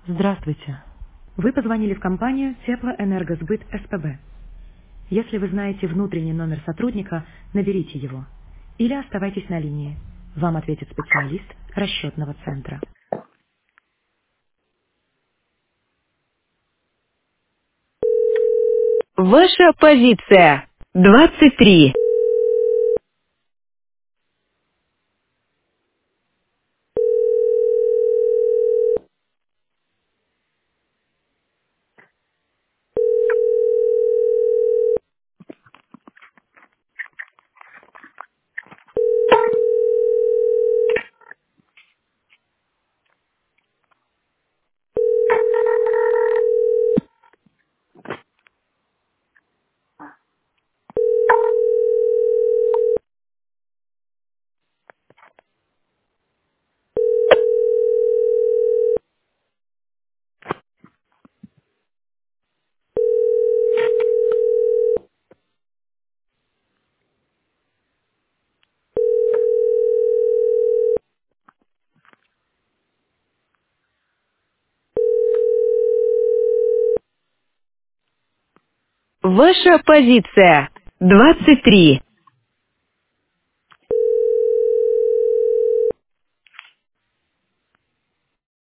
Здравствуйте. Вы позвонили в компанию Теплоэнергосбыт СПБ. Если вы знаете внутренний номер сотрудника, наберите его. Или оставайтесь на линии. Вам ответит специалист расчетного центра. Ваша позиция. 23. Ваша позиция. 23.